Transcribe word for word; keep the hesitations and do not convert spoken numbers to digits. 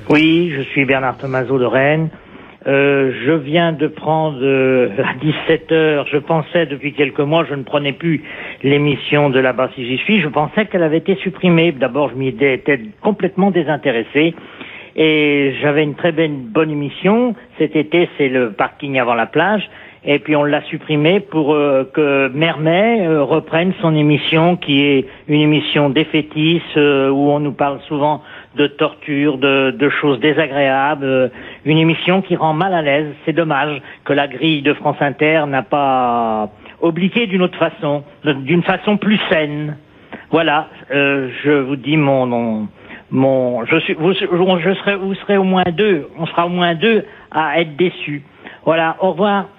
Oui, je suis Bernard Tomaso de Rennes. Euh, je viens de prendre euh, à dix-sept heures, je pensais depuis quelques mois, je ne prenais plus l'émission de Là-bas si j'y suis, je pensais qu'elle avait été supprimée. D'abord, je m'y étais complètement désintéressé et j'avais une très bonne, bonne émission. Cet été, c'est le parking avant la plage. Et puis on l'a supprimé pour euh, que Mermet euh, reprenne son émission qui est une émission défaitiste euh, où on nous parle souvent de torture, de, de choses désagréables, euh, une émission qui rend mal à l'aise. C'est dommage que la grille de France Inter n'a pas obliqué d'une autre façon, d'une façon plus saine. Voilà, euh, je vous dis mon mon, mon je suis vous, je serai vous serez au moins deux, on sera au moins deux à être déçus. Voilà, au revoir.